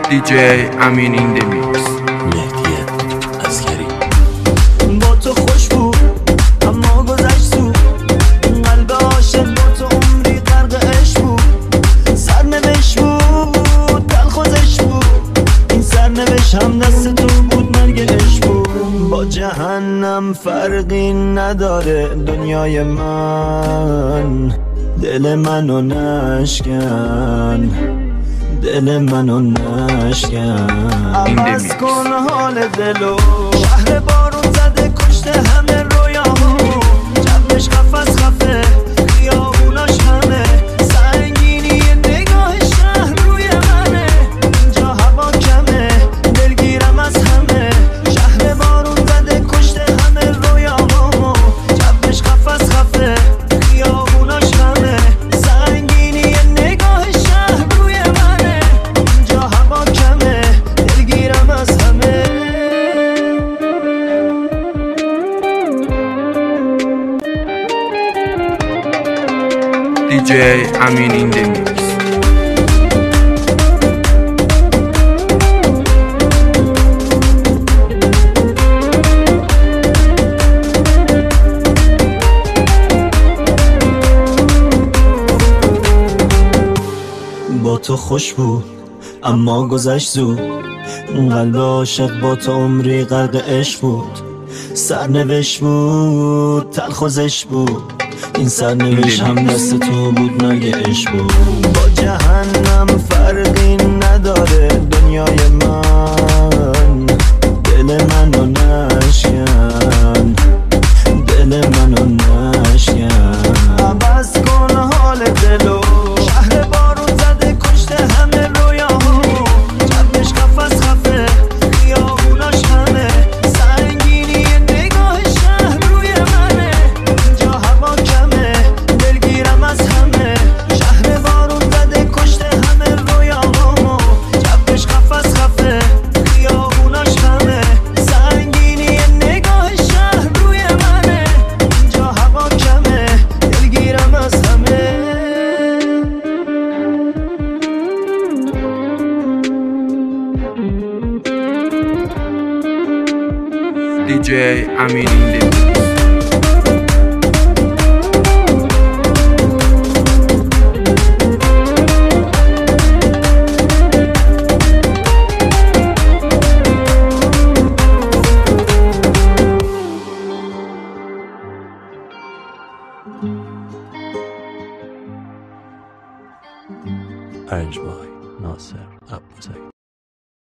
DJ امین این دمیکس. مهدی عسکری. با تو خوش بود اما گذشت زود، قلب عاشق با تو عمری غرق عشق بود. سرنوشت بود دلخوزش بود، این سرنوشت هم دست تو بود، مرگ عشق بود. با جهنم فرقی نداره دنیای من، دل منو نشکن، دل منو نشکن. عوض کن حال دلو، شهر بارون زده کشته همه رویاهو، جبش قفص خفه خیابوناش همه، سنگینی نگاه شهر روی منه، اینجا هوا کمه دلگیرم از همه، شهر بارون زده کشته همه رویاهو، جبش قفص خفه خیابوناش همه، سنگینی نگاه شهر روی منه، اینجا هوا کمه دلگیرم از همه. DJ امین این دمیکس. با تو خوش بود اما گذشت زود، قلب عاشق با تو عمری غرق عشق بود. سرنوشت بود تلخوزش بود، این سرنوشت هم دست تو بود، مرگ عشق بود. با جهنم فرقی نداره دنیای من، دل منو نشکن، دل منو نشکن. عوض کن حال دلو، شهر بارون زده کشته همه رویاهو، جبش قفص خفه خیابوناش همه، سنگینی نگاه شهر روی منه، اینجا هوا کمه دلگیرم از همه، شهر بارون زده کشته همه رویاهو، جبش قفص خفه خیابوناش همه، سنگینی نگاه شهر روی منه، اینجا هوا کمه دلگیرم از همه. DJ امین این دمیکس. پنج بای ناصر ابوزید.